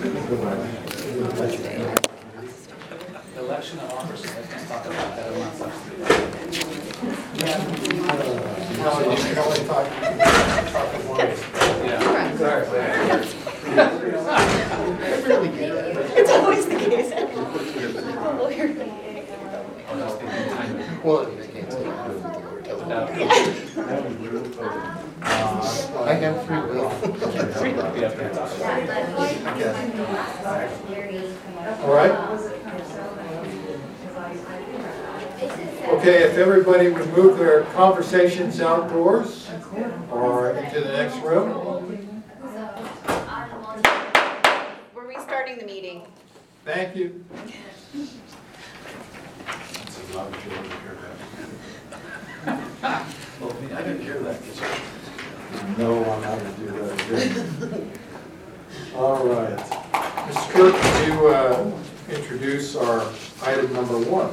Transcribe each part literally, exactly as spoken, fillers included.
Election of officers, let's talk about that. I'm not It's always the case. Well, they can't take I have free will. All right. Okay, if everybody would move their conversations outdoors or into the next room. We're restarting the meeting. Thank you. I didn't hear that. No, I'm not going to do that again. All right. Mister Kirk, could you uh, introduce our item number one?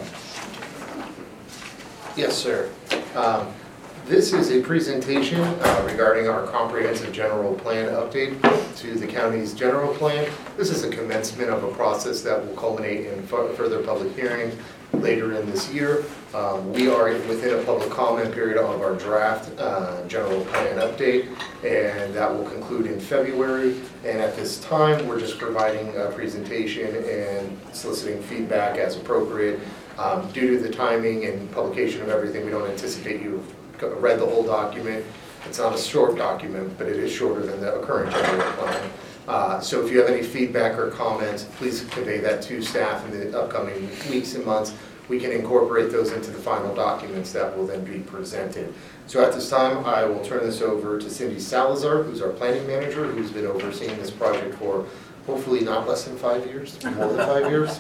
Yes, sir. Um, This is a presentation uh, regarding our comprehensive general plan update to the county's general plan. This is a commencement of a process that will culminate in fu- further public hearing later in this year. Um, We are within a public comment period of our draft uh, general plan update, and that will conclude in February. And at this time, we're just providing a presentation and soliciting feedback as appropriate. Um, Due to the timing and publication of everything, we don't anticipate you've read the whole document. It's not a short document, but it is shorter than the current general plan. Uh, So if you have any feedback or comments, please convey that to staff in the upcoming weeks and months. We can incorporate those into the final documents that will then be presented. So at this time, I will turn this over to Cindy Salazar, who's our planning manager, who's been overseeing this project for hopefully not less than five years, more than five years.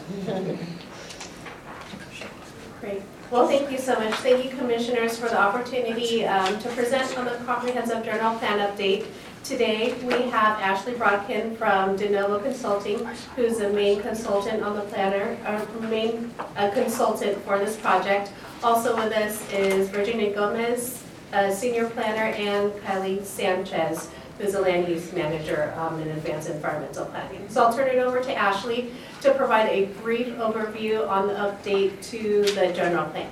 Great. Well, thank you so much. Thank you, commissioners, for the opportunity um, to present on the comprehensive general plan update. Today, we have Ashley Brodkin from De Novo Consulting, who's the main consultant on the planner, or main uh, consultant for this project. Also with us is Virginia Gomez, a senior planner, and Kylie Sanchez, who's a land use manager um, in advanced environmental planning. So I'll turn it over to Ashley to provide a brief overview on the update to the general plan.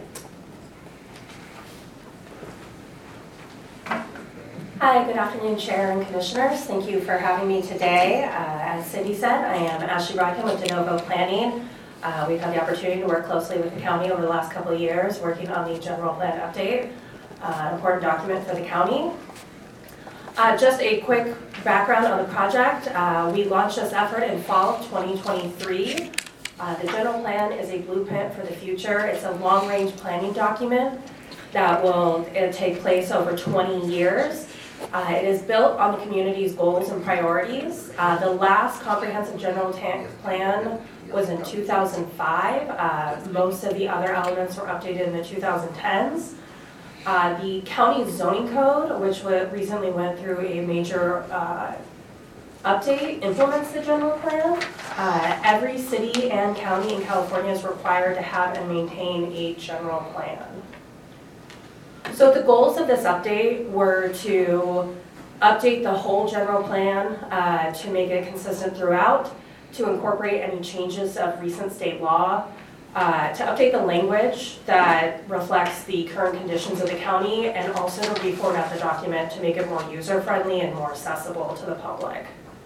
Hi, good afternoon, Chair and Commissioners. Thank you for having me today. Uh, as Cindy said, I am Ashley Brodkin with De Novo Planning. Uh, we've had the opportunity to work closely with the county over the last couple of years, working on the general plan update, uh, an important document for the county. Uh, just a quick background on the project. Uh, we launched this effort in fall of twenty twenty-three. Uh, the general plan is a blueprint for the future. It's a long-range planning document that will it'll take place over twenty years. Uh, it is built on the community's goals and priorities. Uh, the last comprehensive general plan was in two thousand five. Uh, most of the other elements were updated in the two thousand tens. Uh, the county zoning code, which recently went through a major uh, update, implements the general plan. Uh, every city and county in California is required to have and maintain a general plan. So the goals of this update were to update the whole general plan, uh, to make it consistent throughout, to incorporate any changes of recent state law, Uh, to update the language that reflects the current conditions of the county, and also to reformat the document to make it more user-friendly and more accessible to the public.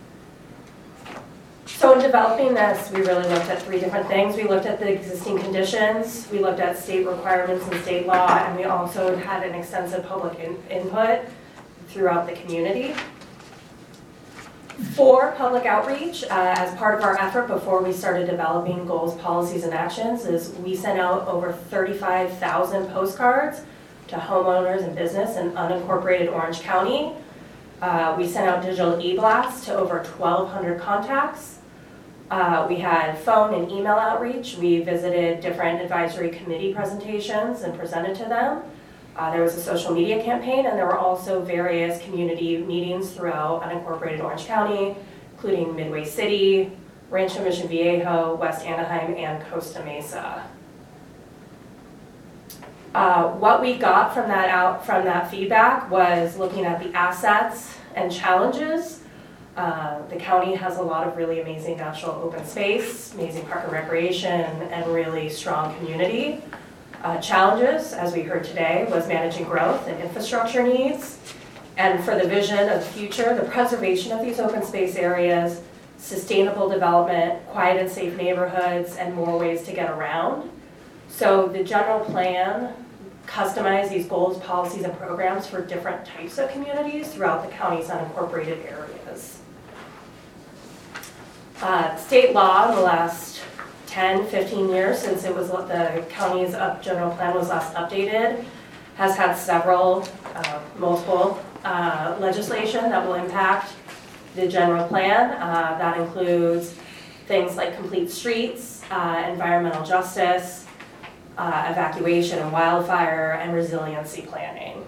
So in developing this, we really looked at three different things. We looked at the existing conditions, we looked at state requirements and state law, and we also had an extensive public in input throughout the community. For public outreach, uh, as part of our effort before we started developing goals, policies, and actions, is we sent out over thirty-five thousand postcards to homeowners and business in unincorporated Orange County. Uh, we sent out digital e-blasts to over twelve hundred contacts. Uh, we had phone and email outreach. We visited different advisory committee presentations and presented to them. Uh, there was a social media campaign, and there were also various community meetings throughout unincorporated Orange County, including Midway City, Rancho Mission Viejo, West Anaheim, and Costa Mesa. Uh, what we got from that out from that feedback was looking at the assets and challenges Uh, the county has a lot of really amazing natural open space, amazing park and recreation, and really strong community. Uh, challenges, as we heard today, was managing growth and infrastructure needs. And for the vision of the future, the preservation of these open space areas, sustainable development, quiet and safe neighborhoods, and more ways to get around. So the general plan customized these goals, policies, and programs for different types of communities throughout the county's unincorporated areas. Uh, state law in the last ten, fifteen years since it was the county's up, general plan was last updated, has had several, uh, multiple uh, legislation that will impact the general plan. Uh, that includes things like complete streets, uh, environmental justice, uh, evacuation and wildfire, and resiliency planning.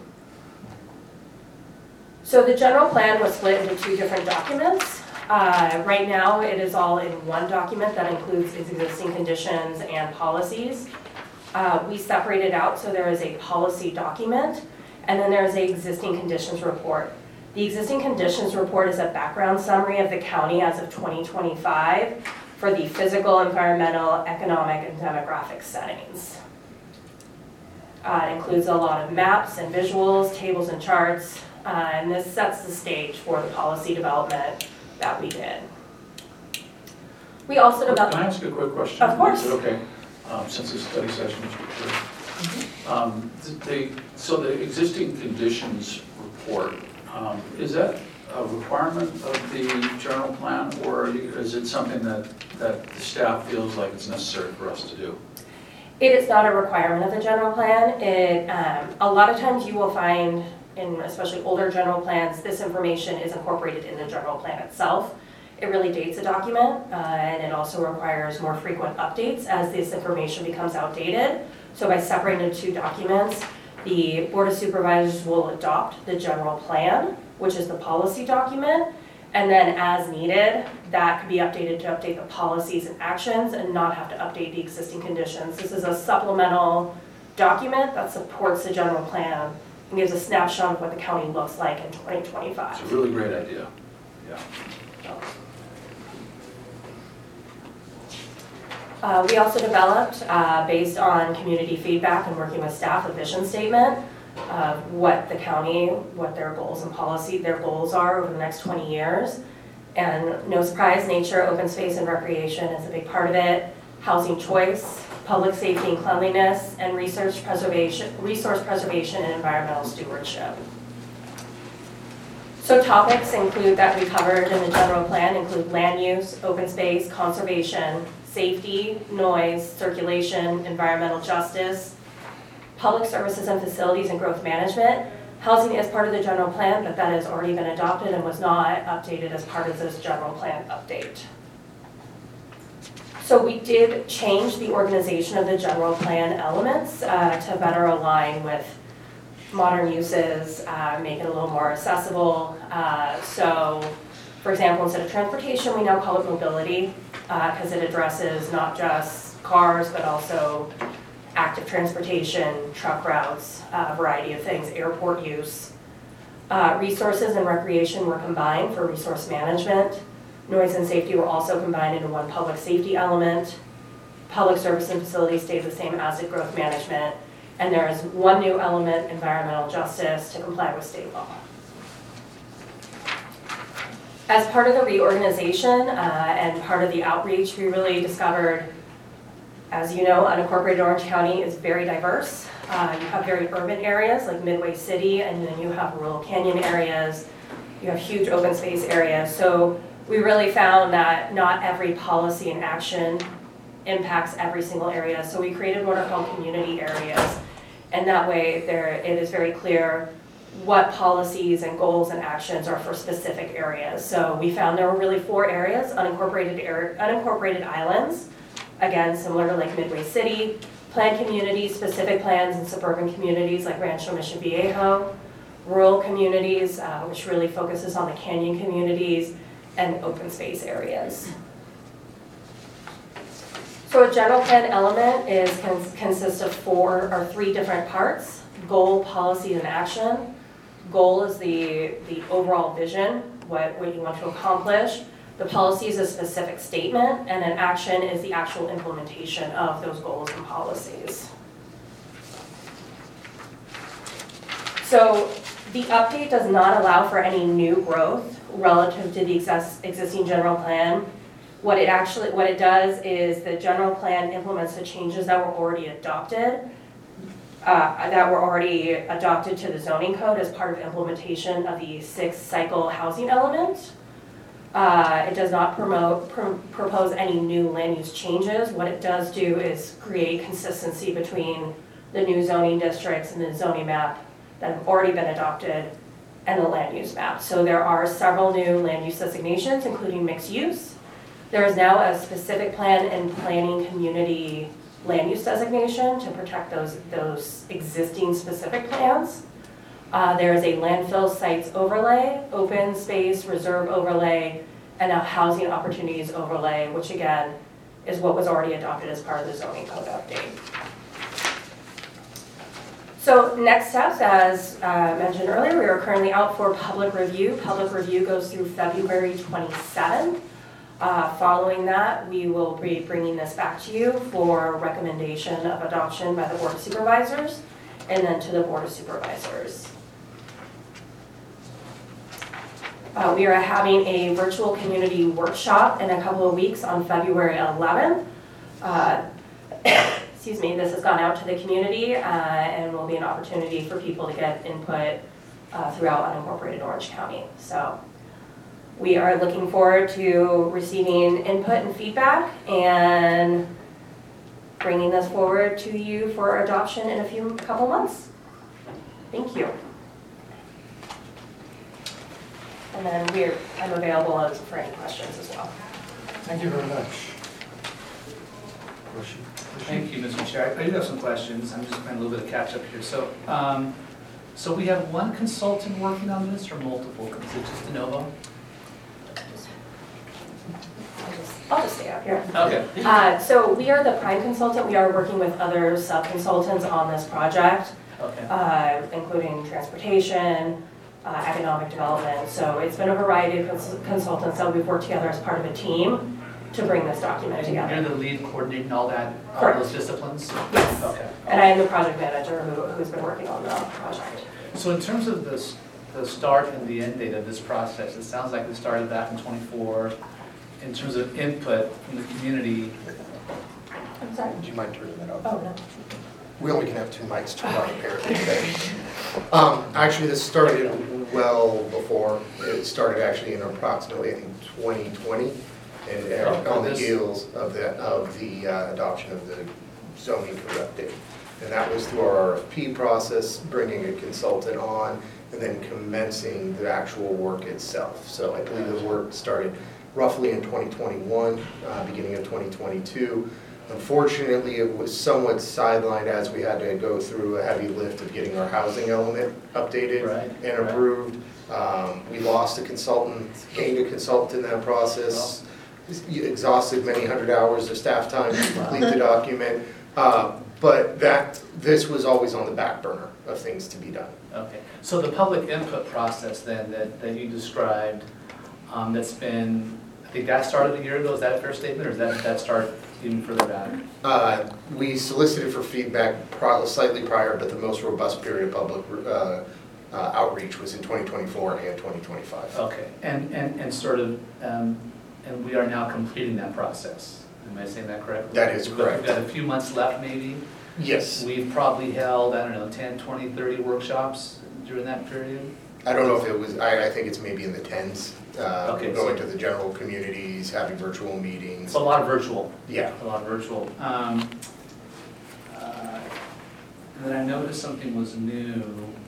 So the general plan was split into two different documents. Uh, right now, it is all in one document that includes existing conditions and policies. Uh, we separated out, so there is a policy document, and then there is a existing conditions report. The existing conditions report is a background summary of the county as of twenty twenty-five for the physical, environmental, economic, and demographic settings. Uh, it includes a lot of maps and visuals, tables and charts, uh, and this sets the stage for the policy development that we did. We also developed... Can I ask a quick question? Of course. Is it okay? Um, since it's a study session, Mister Chair. Mm-hmm. Um, they, so the existing conditions report, um, is that a requirement of the general plan, or is it something that, that the staff feels like it's necessary for us to do? It is not a requirement of the general plan. It, um, a lot of times you will find, in especially older general plans, this information is incorporated in the general plan itself. It really dates a document, uh, and it also requires more frequent updates as this information becomes outdated. So by separating the two documents, the Board of Supervisors will adopt the general plan, which is the policy document, and then as needed, that could be updated to update the policies and actions and not have to update the existing conditions. This is a supplemental document that supports the general plan and gives a snapshot of what the county looks like in twenty twenty-five. It's a really great idea. Yeah. Uh, we also developed, uh, based on community feedback and working with staff, a vision statement of what the county, what their goals and policy, their goals are over the next twenty years. And no surprise, nature, open space, and recreation is a big part of it. Housing choice, public safety and cleanliness, and research preservation, resource preservation and environmental stewardship. So topics include that we covered in the general plan include land use, open space, conservation, safety, noise, circulation, environmental justice, public services and facilities, and growth management. Housing is part of the general plan, but that has already been adopted and was not updated as part of this general plan update. So we did change the organization of the general plan elements uh, to better align with modern uses, uh, make it a little more accessible. Uh, so, for example, instead of transportation, we now call it mobility, because uh, it addresses not just cars, but also active transportation, truck routes, a variety of things, airport use. Uh, resources and recreation were combined for resource management. Noise and safety were also combined into one public safety element. Public service and facilities stayed the same as did growth management. And there is one new element, environmental justice, to comply with state law. As part of the reorganization uh, and part of the outreach, we really discovered, as you know, unincorporated Orange County is very diverse. Uh, you have very urban areas like Midway City, and then you have rural canyon areas. You have huge open space areas. So we really found that not every policy and action impacts every single area. So we created what are called community areas. And that way there, it is very clear what policies and goals and actions are for specific areas. So we found there were really four areas, unincorporated, air, unincorporated islands, again, similar to like Midway City, planned communities, specific plans in suburban communities like Rancho Mission Viejo, rural communities, uh, which really focuses on the canyon communities, and open space areas. So a general plan element is cons consists of four or three different parts: goal, policy, and action. Goal is the, the overall vision. what, what you want to accomplish. The policy is a specific statement, and an action is the actual implementation of those goals and policies. So the update does not allow for any new growth relative to the exis- existing general plan. What it actually, what it does is the general plan implements the changes that were already adopted, uh, that were already adopted to the zoning code as part of implementation of the sixth cycle housing element. Uh, it does not promote, pr- propose any new land use changes. What it does do is create consistency between the new zoning districts and the zoning map that have already been adopted and the land use map. So there are several new land use designations, including mixed use. There is now a specific plan and planning community land use designation to protect those, those existing specific plans. Uh, there is a landfill sites overlay, open space reserve overlay, and a housing opportunities overlay, which again is what was already adopted as part of the zoning code update. So next steps, as uh, mentioned earlier, we are currently out for public review. Public review goes through February twenty-seventh. Uh, following that, we will be bringing this back to you for recommendation of adoption by the Board of Supervisors and then to the Board of Supervisors. Uh, we are having a virtual community workshop in a couple of weeks on February eleventh. Uh, excuse me, this has gone out to the community uh, and will be an opportunity for people to get input uh, throughout unincorporated Orange County. So we are looking forward to receiving input and feedback and bringing this forward to you for adoption in a few couple months. Thank you. And then we're, I'm available as- for any questions as well. Thank you very much. Question? Thank you, Mister Chair. I do have some questions. I'm just playing a little bit of catch up here. So, um, so we have one consultant working on this or multiple? Is it just de novo? I'll just, I'll just stay up here. Okay. Uh, so we are the prime consultant. We are working with other sub-consultants on this project, Okay. uh, including transportation, uh, economic development. So it's been a variety of cons- consultants that we've worked together as part of a team to bring this document And you're together. the lead coordinating all that, all Correct. those disciplines? Yes. Okay. And I am the project manager who, who's been working on the project. So in terms of this, the start and the end date of this process, it sounds like it started back in twenty-four. In terms of input from the community, I'm sorry. Would you mind turning that off? Oh, no. We only can have two mics turned on apparently today. Um, actually, this started well before. It started actually in approximately, I think, twenty twenty. And uh, on the heels of the, of the uh, adoption of the zoning code update. And that was through our R F P process, bringing a consultant on, and then commencing the actual work itself. So I believe the work started roughly in twenty twenty-one, uh, beginning of twenty twenty-two. Unfortunately, it was somewhat sidelined as we had to go through a heavy lift of getting our housing element updated Right, and right. approved. Um, We lost a consultant, gained a consultant in that process, exhausted many hundred hours of staff time to complete the document. Uh, But that, this was always on the back burner of things to be done. okay. So the public input process then that, that you described, um, that's been, I think that started a year ago, is that a fair statement, or is that, that start even further back? Uh, We solicited for feedback pro- slightly prior, but the most robust period of public uh, uh, outreach was in twenty twenty-four and twenty twenty-five. Okay, and, and, and sort of, um, and we are now completing that process. Am I saying that correctly? That is We've got- correct. We've got a few months left maybe. Yes. We've probably held, I don't know, ten, twenty, thirty workshops during that period. I don't know if it was, I, I think it's maybe in the tens. uh, Okay, Going so- to the general communities, having virtual meetings. It's a lot of virtual. Yeah. A lot of virtual. Um, uh, And then I noticed something was new.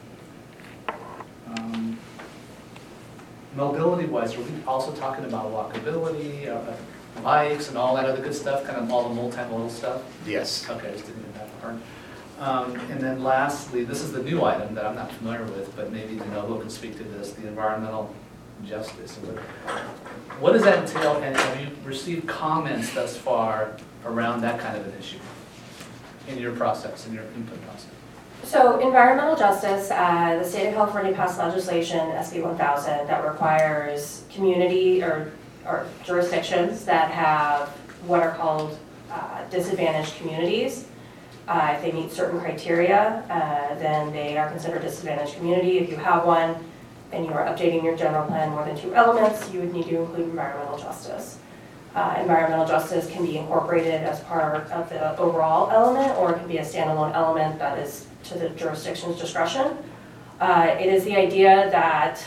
Um, Mobility-wise, are we also talking about walkability, uh, bikes and all that other good stuff, kind of all the multimodal stuff? Yes. Okay, I just didn't get that part. Um, And then lastly, this is the new item that I'm not familiar with, but maybe De Novo can speak to this, the environmental justice. What does that entail, and have you received comments thus far around that kind of an issue in your process, in your input process? So environmental justice, uh, the state of California passed legislation, S B one thousand, that requires community or, or jurisdictions that have what are called uh, disadvantaged communities. Uh, if they meet certain criteria, uh, then they are considered disadvantaged community. If you have one and you are updating your general plan more than two elements, you would need to include environmental justice. Uh, environmental justice can be incorporated as part of the overall element, or it can be a standalone element that is to the jurisdiction's discretion. Uh, it is the idea that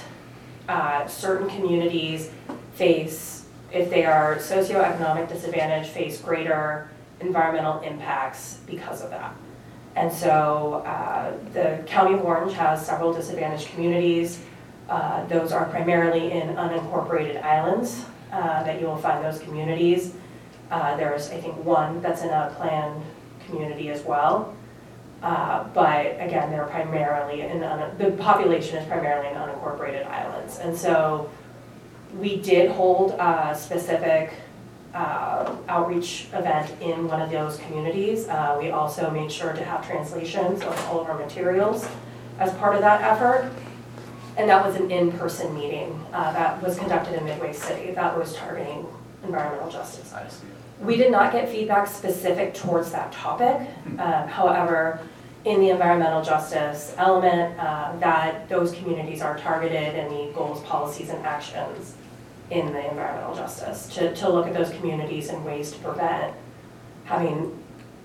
uh, certain communities face, if they are socioeconomic disadvantaged, face greater environmental impacts because of that. And so uh, the County of Orange has several disadvantaged communities. Uh, those are primarily in unincorporated islands uh, that you will find those communities. Uh, there's, I think, one that's in a planned community as well. Uh, but again, they're primarily in, un the population is primarily in unincorporated islands. And so we did hold a specific uh, outreach event in one of those communities. Uh, we also made sure to have translations of all of our materials as part of that effort. And that was an in-person meeting uh, that was conducted in Midway City that was targeting environmental justice. I see. We did not get feedback specific towards that topic. Um, however, in the environmental justice element, uh, that those communities are targeted in the goals, policies, and actions in the environmental justice to, to look at those communities and ways to prevent having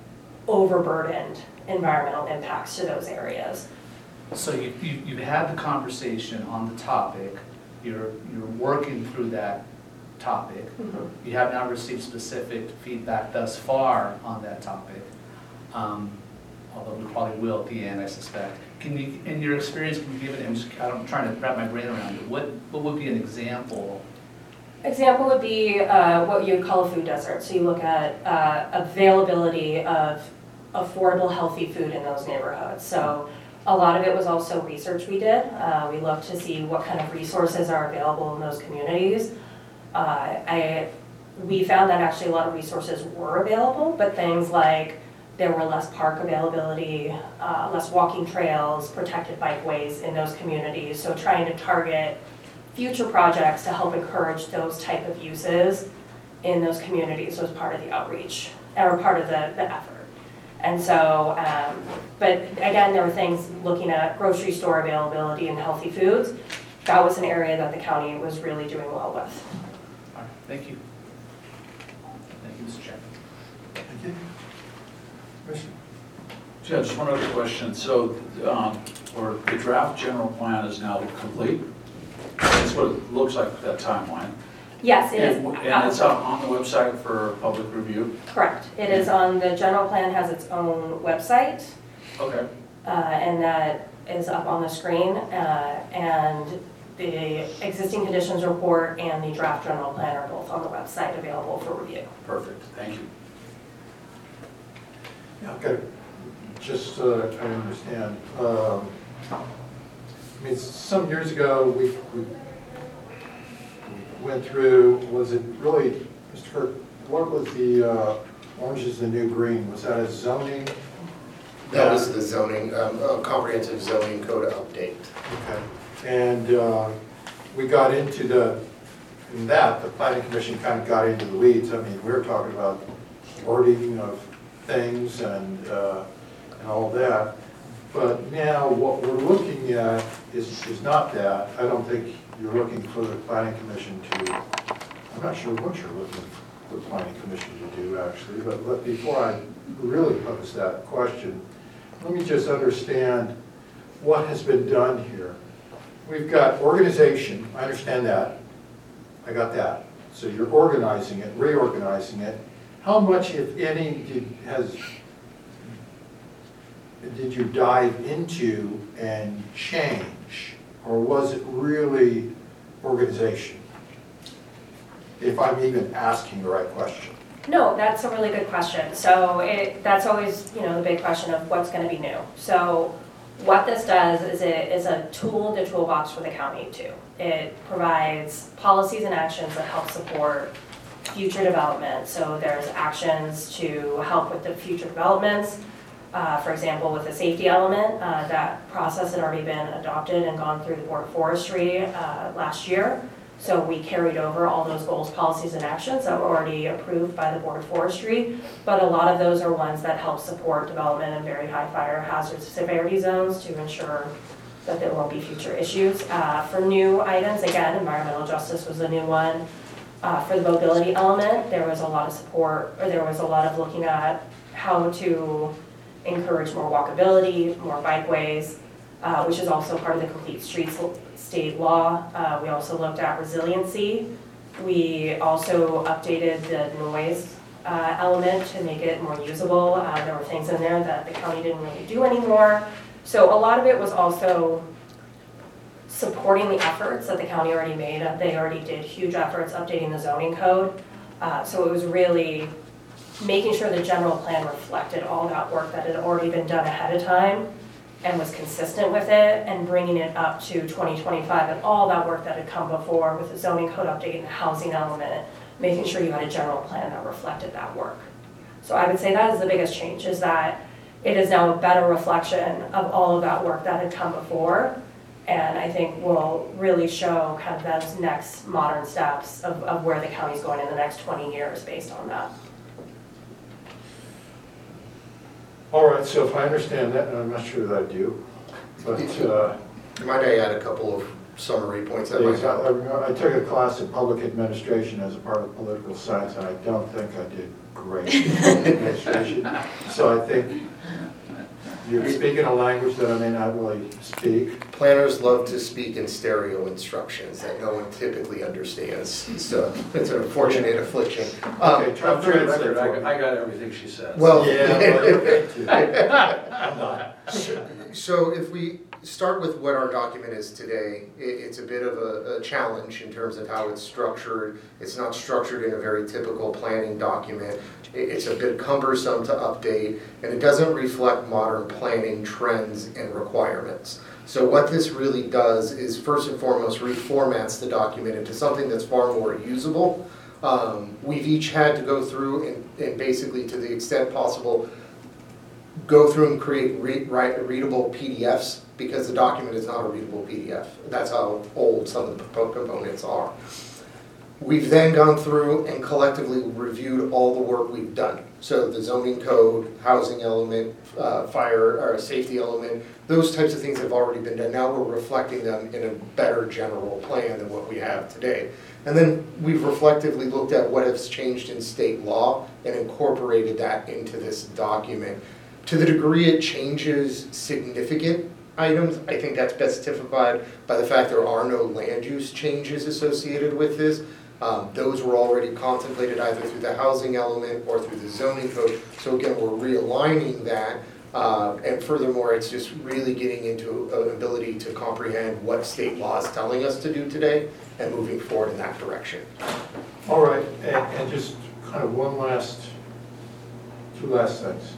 overburdened environmental impacts to those areas. So you, you, you've had the conversation on the topic, you're, you're working through that topic. Mm-hmm. You have not received specific feedback thus far on that topic, um, although we probably will at the end, I suspect. Can you, in your experience, can you give it, I'm, just, I'm trying to wrap my brain around it, what, what would be an example? Example would be uh, what you would call a food desert. So you look at uh, availability of affordable, healthy food in those neighborhoods. So a lot of it was also research we did. Uh, we looked to see what kind of resources are available in those communities. Uh, I, we found that actually a lot of resources were available, but things like there were less park availability, uh, less walking trails, protected bikeways in those communities. So trying to target future projects to help encourage those type of uses in those communities was part of the outreach, or part of the, the effort. And so, um, but again, there were things looking at grocery store availability and healthy foods. That was an area that the county was really doing well with. All right, thank you. Thank you, Mister Chairman. Thank you. Commissioner? Yeah, just one other question. So, um, or the draft general plan is now complete? That's what it looks like, that timeline. Yes, it is. And, and it's out on the website for public review? Correct. It is on, the general plan has its own website, Okay. uh, and that is up on the screen. Uh, and the existing conditions report and the draft general plan are both on the website available for review. Perfect, thank you. Yeah, okay. Just so that I understand. Um, I mean, some years ago, we, we went through, was it really, Mister Kirk, what was the uh, orange is the new green? Was that a zoning? That was the zoning, um, uh, comprehensive zoning code update. Okay. And uh, we got into the, in that, the planning commission kind of got into the weeds. I mean, we were talking about wording of things and, uh, and all that. But now what we're looking at is, is not that. I don't think you're looking for the planning commission to, I'm not sure what you're looking for the planning commission to do actually, but let, before I really pose that question, let me just understand what has been done here. We've got organization, I understand that, I got that. So you're organizing it, reorganizing it. How much, if any, did, has, did you dive into and change? Or was it really organization? If I'm even asking the right question. No, that's a really good question. So it, that's always, you know, the big question of what's going to be new. So what this does is it is a tool in the toolbox for the county too. It provides policies and actions that help support future development. So there's actions to help with the future developments. Uh, For example, with the safety element, uh, that process had already been adopted and gone through the Board of Forestry uh, last year. So we carried over all those goals, policies, and actions that were already approved by the Board of Forestry. But a lot of those are ones that help support development in very high fire hazard severity zones to ensure that there won't be future issues. Uh, For new items, again, environmental justice was a new one. Uh, For the mobility element, there was a lot of support, or there was a lot of looking at how to encourage more walkability, more bikeways, uh, which is also part of the Complete Streets state law. Uh, we also looked at resiliency. We also updated the noise uh, element to make it more usable. Uh, there were things in there that the county didn't really do anymore. So a lot of it was also supporting the efforts that the county already made. They already did huge efforts updating the zoning code. Uh, so it was really making sure the general plan reflected all that work that had already been done ahead of time and was consistent with it, and bringing it up to twenty twenty-five and all that work that had come before with the zoning code update and the housing element, making sure you had a general plan that reflected that work. So I would say that is the biggest change, is that it is now a better reflection of all of that work that had come before, and I think will really show kind of those next modern steps of, of where the county's going in the next twenty years based on that. All right, so if I understand that, and I'm not sure that I do, but uh, Might I add a couple of summary points that might help? I took a class in public administration as a part of political science, and I don't think I did great in administration. So I think you're speaking a language that I may not really speak. Planners love to speak in stereo instructions that no one typically understands, so it's an unfortunate affliction. Um, Okay, try to For the translate record, for me. I I got everything she said. Well, Yeah, well, you're good too. I'm not. So if we start with what our document is today, i- it's a bit of a, a challenge in terms of how it's structured. It's not structured in a very typical planning document. I- It's a bit cumbersome to update, and it doesn't reflect modern planning trends and requirements. So what this really does is first and foremost reformats the document into something that's far more usable. Um, we've each had to go through and, and basically, to the extent possible, go through and create read, write readable P D Fs, because the document is not a readable P D F. That's how old some of the propo- components are. We've then gone through and collectively reviewed all the work we've done. So the zoning code, housing element, uh, fire or safety element, those types of things have already been done. Now we're reflecting them in a better general plan than what we have today. And then we've reflectively looked at what has changed in state law and incorporated that into this document. To the degree it changes significant items, I think that's best typified by the fact there are no land use changes associated with this. Um, those were already contemplated either through the housing element or through the zoning code. So again, we're realigning that. Uh, and furthermore, it's just really getting into an ability to comprehend what state law is telling us to do today and moving forward in that direction. All right, and, and just kind of one last, two last things.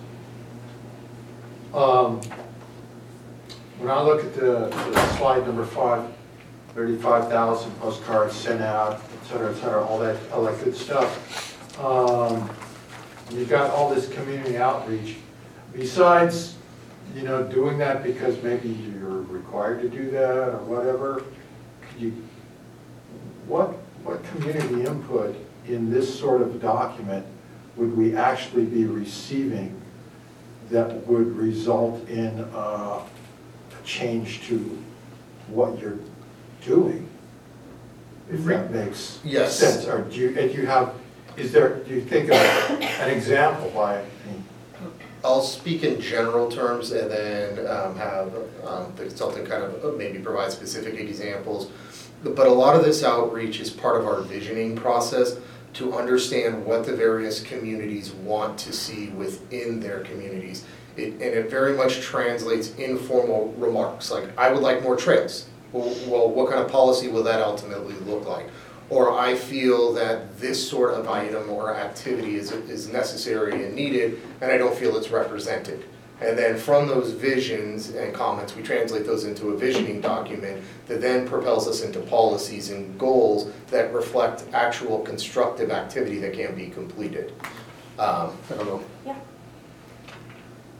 Um, when I look at the, the slide number five, thirty-five thousand postcards sent out, et cetera, et cetera, all that, all that good stuff. Um, you've got all this community outreach. Besides, you know, doing that because maybe you're required to do that or whatever, could you, what, what community input in this sort of document would we actually be receiving that would result in uh, a change to what you're doing? If that makes Yes. sense. Or do you, and you have, is there, do you think of an example by, I mean, I'll speak in general terms and then um, have um, the consultant kind of maybe provide specific examples. But a lot of this outreach is part of our visioning process to understand what the various communities want to see within their communities. It, and it very much translates informal remarks, like, I would like more trails. Well, well, what kind of policy will that ultimately look like? Or I feel that this sort of item or activity is, is necessary and needed, and I don't feel it's represented. And then from those visions and comments, we translate those into a visioning document that then propels us into policies and goals that reflect actual constructive activity that can be completed. Um, I don't know. Yeah.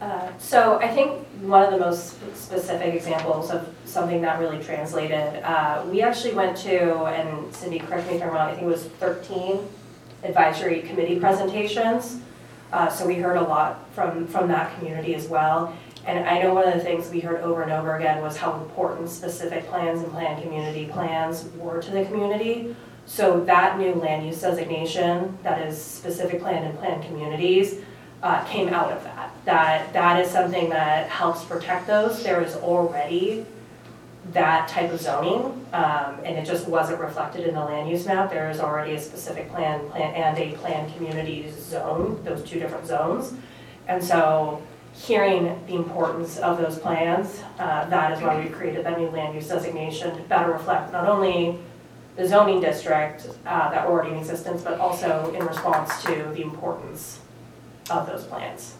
Uh, So I think one of the most specific examples of something that really translated, uh, we actually went to, and Cindy, correct me if I'm wrong, I think it was thirteen advisory committee presentations. Uh, So we heard a lot from, from that community as well. And I know one of the things we heard over and over again was how important specific plans and planned community plans were to the community. So that new land use designation, that is specific plan and planned communities, uh, came out of that. That that is something that helps protect those. There is already that type of zoning, um, and it just wasn't reflected in the land use map. There is already a specific plan, plan and a planned community zone, those two different zones. And so hearing the importance of those plans, uh, that is why we created that new land use designation to better reflect not only the zoning district uh, that were already in existence, but also in response to the importance of those plans.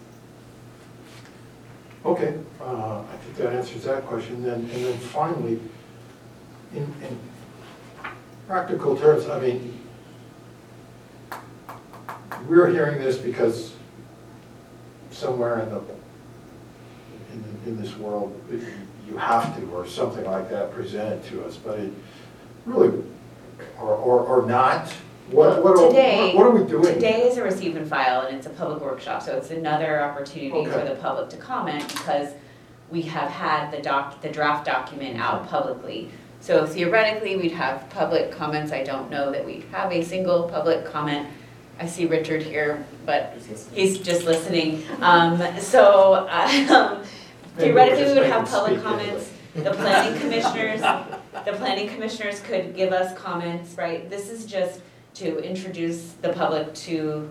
Okay, uh, I think that answers that question. Then, and then finally, in, in practical terms, I mean, we're hearing this because somewhere in the, in, in this world, you have to, or something like that presented to us, but it really, or, or, or not. What, what, are, Today- what, what are we doing? Today is a receive and file, and it's a public workshop, so it's another opportunity for Okay. the public to comment, because we have had the doc, the draft document out publicly. So theoretically, we'd have public comments. I don't know that we have a single public comment. I see Richard here, but he's just listening. Um, so, uh, Maybe we'll theoretically, just we would make have him public speak comments. The planning commissioners, the planning commissioners could give us comments, right? This is just to introduce the public to,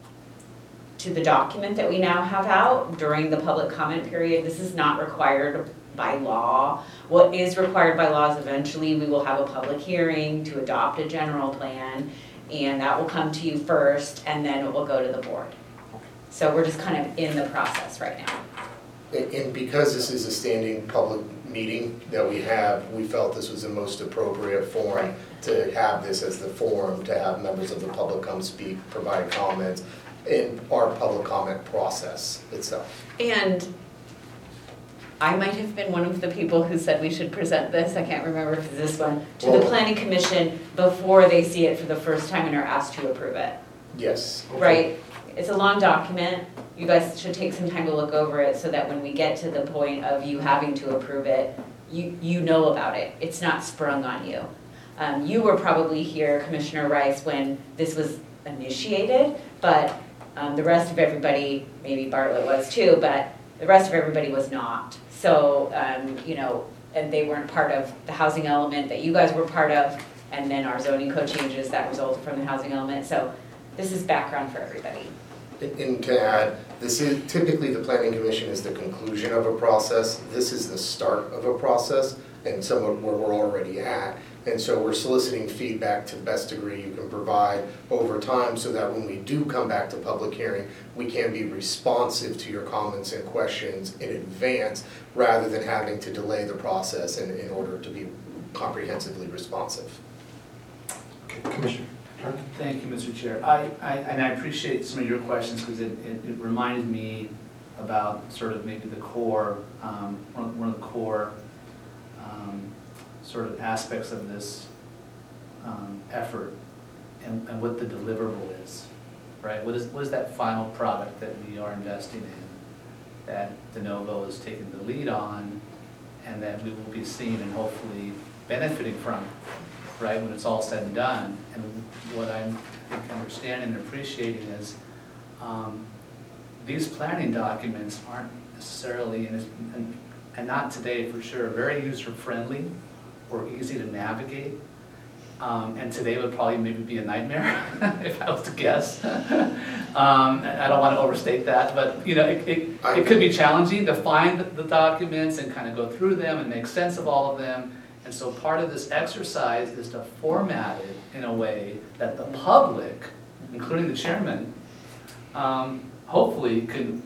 to the document that we now have out during the public comment period. This is not required by law. What is required by law is eventually we will have a public hearing to adopt a general plan, and that will come to you first, and then it will go to the board. So we're just kind of in the process right now. And and because this is a standing public meeting that we have, we felt this was the most appropriate forum to have this as the forum, to have members of the public come speak, provide comments in our public comment process itself. And I might have been one of the people who said we should present this, I can't remember if it's this one, to the Well- planning commission before they see it for the first time and are asked to approve it, Yes. right? It's a long document, you guys should take some time to look over it so that when we get to the point of you having to approve it, you, you know about it, it's not sprung on you. Um, you were probably here, Commissioner Rice, when this was initiated, but um, the rest of everybody, maybe Bartlett was too, but the rest of everybody was not. So, um, you know, and they weren't part of the housing element that you guys were part of, and then our zoning code changes that resulted from the housing element. So this is background for everybody. And to add, this is, typically the planning commission is the conclusion of a process. This is the start of a process and some of where we're already at. And so we're soliciting feedback to the best degree you can provide over time so that when we do come back to public hearing, we can be responsive to your comments and questions in advance rather than having to delay the process in, in order to be comprehensively responsive. Okay, Commissioner. Thank you, Mister Chair. I, I, and I appreciate some of your questions because it, it, it reminded me about sort of maybe the core, um, one of, one of the core um, sort of aspects of this um, effort and, and what the deliverable is, right? What is, what is that final product that we are investing in that De Novo is taking the lead on and that we will be seeing and hopefully benefiting from, right, when it's all said and done. And what I'm I think, understanding and appreciating is um, these planning documents aren't necessarily, and, and, and not today for sure, very user-friendly or easy to navigate. Um, and today would probably maybe be a nightmare if I was to guess. um, I don't want to overstate that, but you know, it, it, it could be challenging to find the documents and kind of go through them and make sense of all of them. And so part of this exercise is to format it in a way that the public, including the chairman, um, hopefully can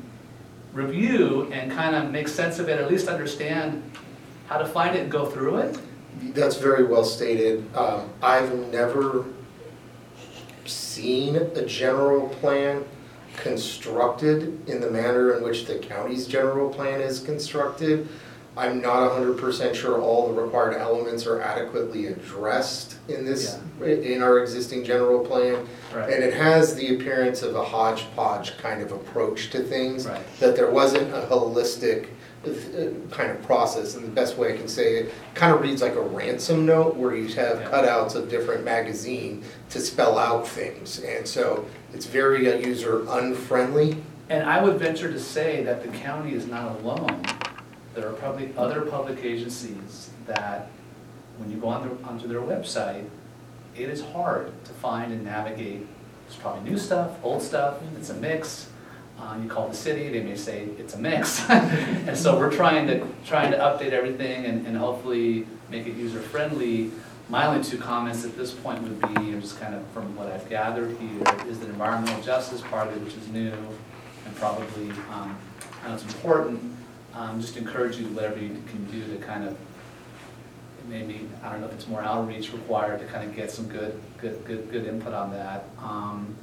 review and kind of make sense of it, at least understand how to find it and go through it. That's very well stated. Um, I've never seen a general plan constructed in the manner in which the county's general plan is constructed. I'm not one hundred percent sure all the required elements are adequately addressed in this, in our existing general plan. Right. And it has the appearance of a hodgepodge kind of approach to things, Right. that there wasn't a holistic uh, kind of process. And the best way I can say it, kind of reads like a ransom note where you have Yeah. cutouts of different magazine to spell out things. And so it's very uh, user unfriendly. And I would venture to say that the county is not alone. There are probably other public agencies that, when you go on their, onto their website, it is hard to find and navigate. There's probably new stuff, old stuff, it's a mix. Uh, you call the city, they may say it's a mix. And so we're trying to, trying to update everything and, and hopefully make it user-friendly. My only two comments at this point would be, and just kind of from what I've gathered here, is the environmental justice part of it, which is new, and probably, um, I know it's important. Um, just encourage you, whatever you can do to kind of, maybe, I don't know if it's more outreach required to kind of get some good, good, good, good input on that. Um,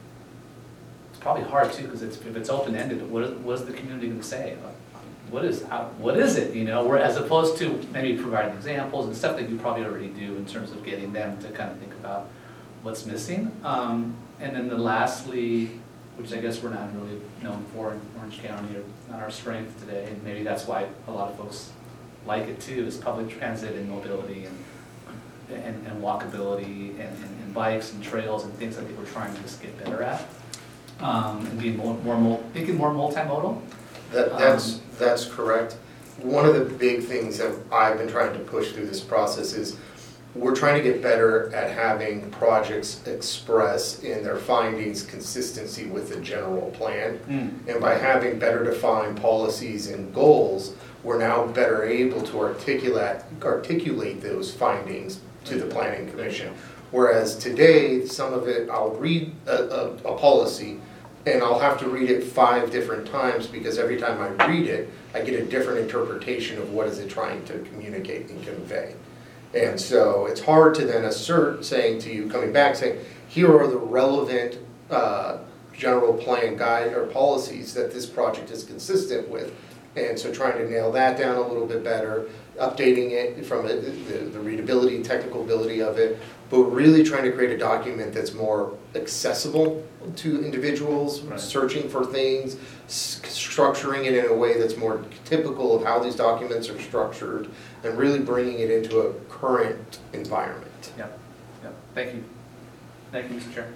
it's probably hard too, because it's, if it's open-ended, what is, what is the community going to say? What is, how, what is it, you know, where, as opposed to maybe providing examples and stuff that you probably already do in terms of getting them to kind of think about what's missing. Um, and then the lastly, which I guess we're not really known for in Orange County, or not our strength today, and maybe that's why a lot of folks like it too, is public transit and mobility and, and, and walkability and, and, and bikes and trails and things I think we're trying to just get better at. Um, and being more, more, mul- thinking more multimodal. That, that's, that's correct. One of the big things that I've been trying to push through this process is we're trying to get better at having projects express in their findings consistency with the general plan. Mm. And by having better defined policies and goals, we're now better able to articulate, articulate those findings to the Planning Commission. Whereas today, some of it, I'll read a, a, a policy and I'll have to read it five different times because every time I read it, I get a different interpretation of what is it trying to communicate and convey. And so it's hard to then assert, saying to you, coming back, saying, here are the relevant uh, general plan guide or policies that this project is consistent with. And so trying to nail that down a little bit better, updating it from a, the, the readability, technical ability of it, but really trying to create a document that's more accessible to individuals, Right. searching for things, s- structuring it in a way that's more typical of how these documents are structured, and really bringing it into a current environment. Yep, yep, thank you. Thank you, Mister Chair.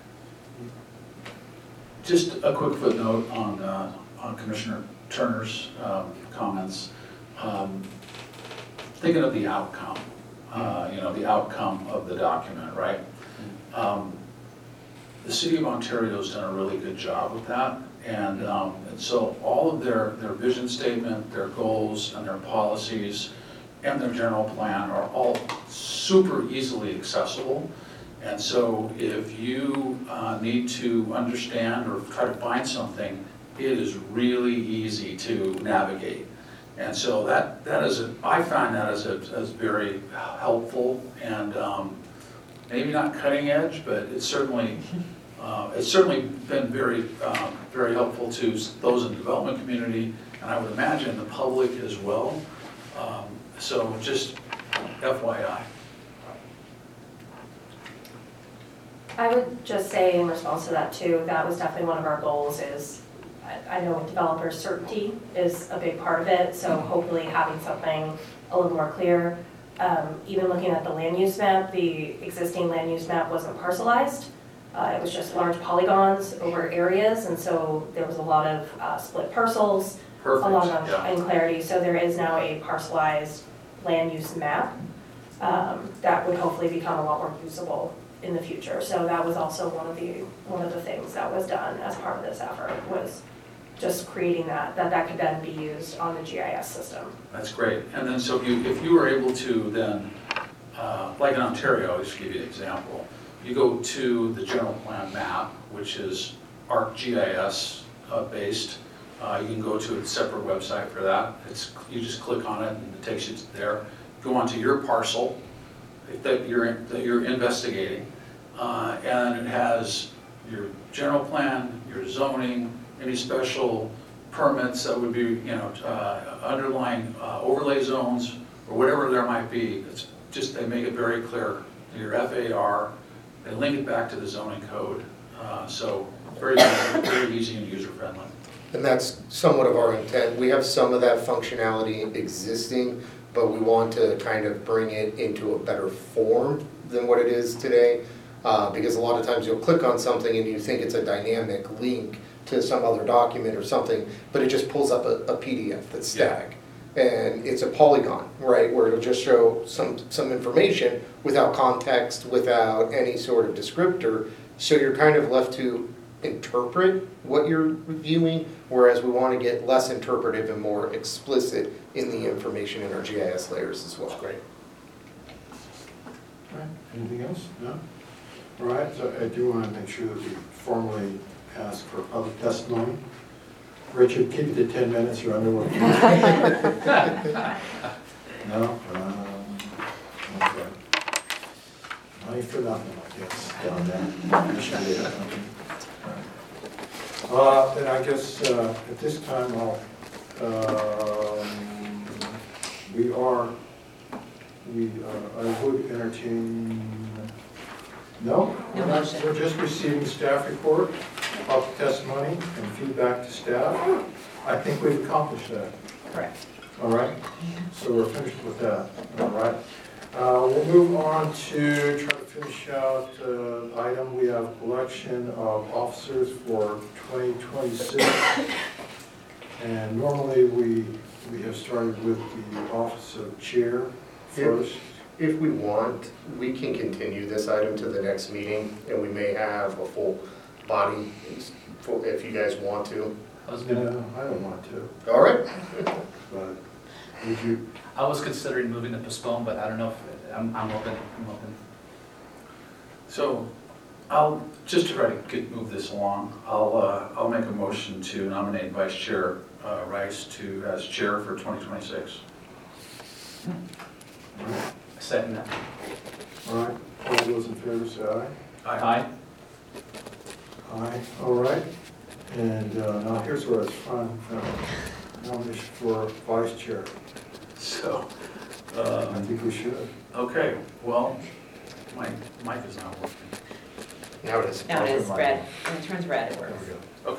Just a quick footnote on, uh, on Commissioner Turner's um, comments. Um, Thinking of the outcome, uh, you know, the outcome of the document, right? Um, The City of Ontario's done a really good job with that. And, um, and so all of their, their vision statement, their goals, and their policies, and their general plan are all super easily accessible. And so if you uh, need to understand or try to find something, it is really easy to navigate. And so that, that is, a, I find that as, a, as very helpful and um, maybe not cutting edge, but it's certainly, uh, it's certainly been very, um, very helpful to those in the development community, and I would imagine the public as well. Um, so just F Y I. I would just say in response to that too, that was definitely one of our goals is, I, I know with developers, certainty is a big part of it, so hopefully having something a little more clear. Um, even looking at the land use map, the existing land use map wasn't parcelized. Uh, it was just large polygons over areas, and so there was a lot of uh, split parcels, Perfect, a lot of yeah. unclarity. So there is now a parcelized land use map um, that would hopefully become a lot more usable in the future. So that was also one of the one of the things that was done as part of this effort, was just creating that, that that could then be used on the G I S system. That's great. And then so if you, if you were able to then, uh, like in Ontario, I'll just give you an example. You go to the general plan map, which is ArcGIS uh, based. Uh, you can go to a separate website for that. It's, you just click on it and it takes you to there. Go onto your parcel that you're, that you're investigating, uh, and it has your general general plan, your zoning, any special permits that would be, you know, uh, underlying uh, overlay zones, or whatever there might be. It's just, they make it very clear, your F A R, they link it back to the zoning code. Uh, So very, very easy and user-friendly. And that's somewhat of our intent. We have some of that functionality existing, but we want to kind of bring it into a better form than what it is today. Uh, because a lot of times you'll click on something and you think it's a dynamic link to some other document or something, but it just pulls up a, a P D F that's static. And it's a polygon, right, where it'll just show some, some information without context, without any sort of descriptor. So you're kind of left to interpret what you're viewing, whereas we want to get less interpretive and more explicit in the information in our G I S layers as well. Great. All right, anything else? No? All right, so I do want to make sure that we formally ask for public testimony. Richard, keep it to ten minutes, you're under one. No? Um, okay. Money for nothing, I guess, down there. Appreciate it. All right. Uh, then I guess, uh, at this time, I'll, um, we are, we, uh, I would entertain, no? No motion. We're just receiving staff report, public testimony, and feedback to staff. I think we've accomplished that. Correct. All right, so we're finished with that, all right. Uh, We'll move on to try to finish out uh, item. We have election of officers for twenty twenty-six. And normally, we, we have started with the office of chair first. If we want, we can continue this item to the next meeting, and we may have a full body if you guys want to. I was gonna, No, I don't want to, All right? but would you? I was considering moving to postpone, but I don't know if, I'm, I'm open, I'm open. So I'll, just to try to get, move this along, I'll, uh, I'll make a motion to nominate Vice Chair uh, Rice to, as chair for twenty twenty-six. Second that. All right, all those in favor say aye. Aye. Aye, all right. And uh, now here's where it's fun, uh, nomination for vice chair. So, I uh, think we should. okay, well, my mic is not working. Now it is. Now it is red. When it turns red, it There works. we go.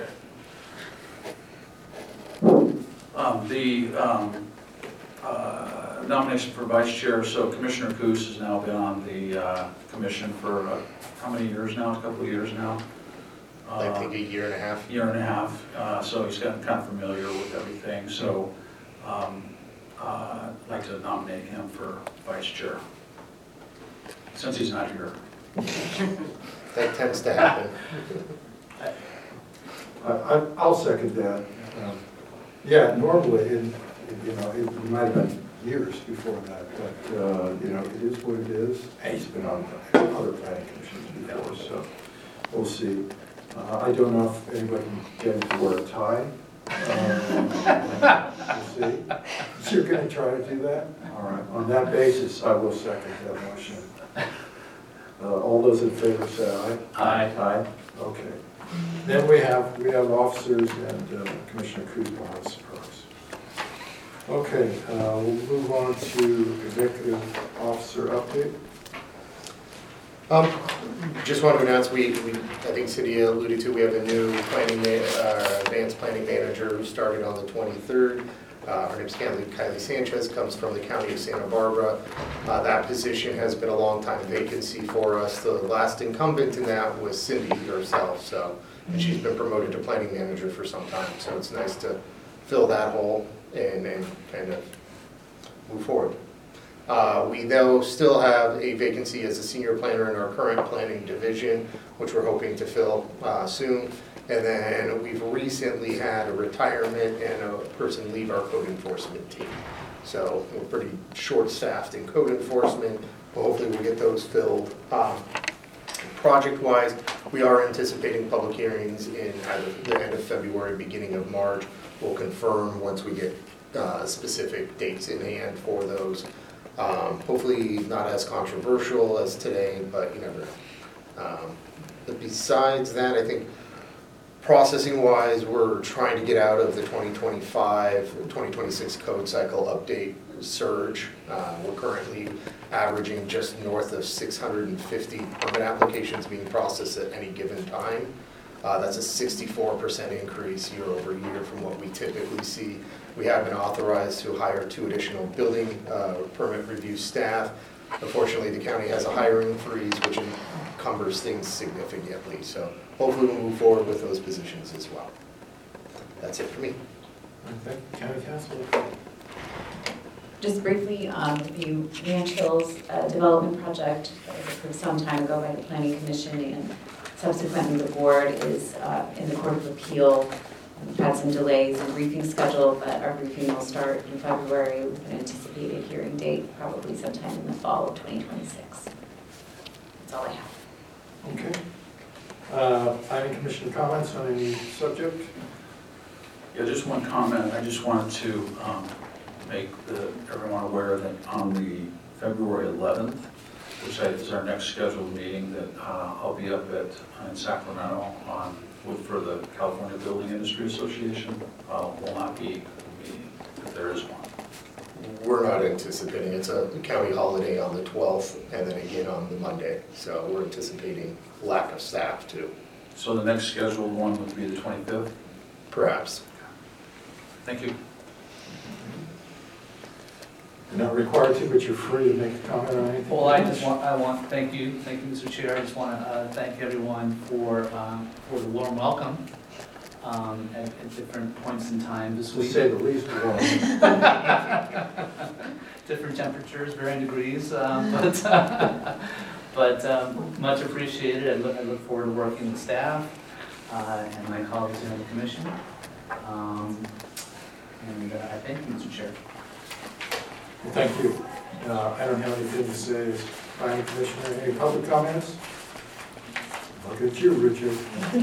Okay. Um, The um, uh, nomination for vice chair, so Commissioner Coos has now been on the uh, commission for uh, how many years now? A couple of years now? I Uh, think a year and a half. Year and a half, uh, so he's gotten kind of familiar with everything, so um, uh, I'd like to nominate him for vice chair, since he's not here. That tends to happen. I, I- I'll second that. Um, Yeah, normally, in- you know, it might have been years before that, but, uh, you know, it is what it is. And he's been on other planning commissions before, so we'll see. Uh, I don't know if anybody can get him to wear a tie. Um, We'll see. So you're going to try to do that? All right, on that basis, I will second that motion. Uh, All those in favor say aye. Aye. Aye, okay. Then we have, we have officers, and uh, Commissioner Cruz will have a surprise. Okay, uh, we'll move on to executive officer update. Um, Just want to announce, we, we, I think Cydia alluded to, we have a new planning, ma- uh, advanced planning manager who started on the twenty-third. Uh, Her name's Kylie Kylie Sanchez, comes from the county of Santa Barbara. Uh, That position has been a long time vacancy for us. The last incumbent in that was Cindy herself, so, and she's been promoted to planning manager for some time, so it's nice to fill that hole and, and kind of move forward. Uh, We though still have a vacancy as a senior planner in our current planning division, which we're hoping to fill uh, soon. And then we've recently had a retirement and a person leave our code enforcement team. So we're pretty short-staffed in code enforcement. Well, hopefully we'll get those filled. Um, Project-wise, we are anticipating public hearings in either the end of February, beginning of March. We'll confirm once we get uh, specific dates in hand for those. Um, Hopefully not as controversial as today, but you never know. Um, But besides that, I think Processing wise, we're trying to get out of the twenty twenty-five, twenty twenty-six code cycle update surge. Uh, We're currently averaging just north of six hundred fifty permit applications being processed at any given time. Uh, That's a sixty-four percent increase year over year from what we typically see. We have been authorized to hire two additional building uh, permit review staff. Unfortunately, the county has a hiring freeze, which encumbers things significantly. So hopefully we'll move forward with those positions as well. That's it for me. Okay, County Council. Just briefly, um, the Ranch Hills uh, development project that was approved some time ago by the Planning Commission, and subsequently the board is uh, in the Court of Appeal. We've had some delays in briefing schedule, but our briefing will start in February with an anticipated hearing date, probably sometime in the fall of twenty twenty-six. That's all I have. Okay. Uh, Planning Commission comments on any subject? Yeah, just one comment. I just wanted to um, make the, everyone aware that on the February eleventh, which is our next scheduled meeting, that uh, I'll be up at in Sacramento on with for the California Building Industry Association. Uh, will not be a meeting if there is one. We're not anticipating, it's a county holiday on the twelfth and then again on the Monday. So we're anticipating lack of staff too, So the next scheduled one would be the twenty-fifth. perhaps. Thank you. You're not required to, but you're free to make a comment on anything. Well, I just want, I want, thank you, thank you, Mister Chair. I just want to uh, thank everyone for, um, for the warm welcome um, at at different points in time this To week. say the least of all. Different temperatures, varying degrees, um, but, uh, but um, much appreciated. I look, I look forward to working with staff uh, and my colleagues in the commission. Um, And uh, I thank you, Mister Chair. Well, thank you. Uh, I don't have anything to say as planning commissioner. Any public comments? Look at you, Richard.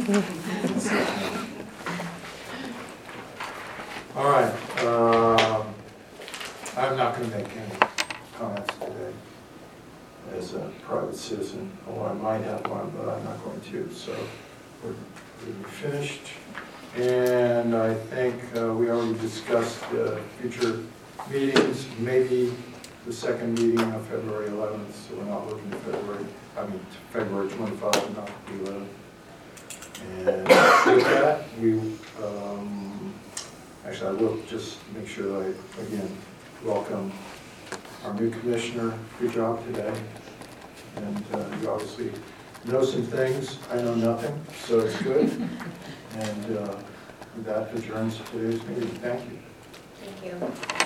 All right. um, I'm not going to make any comments today as a private citizen. Oh, I might have one, but I'm not going to. So we're, we're finished. And I think uh, we already discussed uh, future meetings, maybe the second meeting of February eleventh, so we're not looking at February, I mean, February twenty-fifth, not the eleventh. And with that, we, um, actually, I will just make sure that I, again, welcome our new commissioner. Good job today. And uh, you obviously know some things. I know nothing, so it's good. And uh, with that adjourns today's meeting. Thank you. Thank you.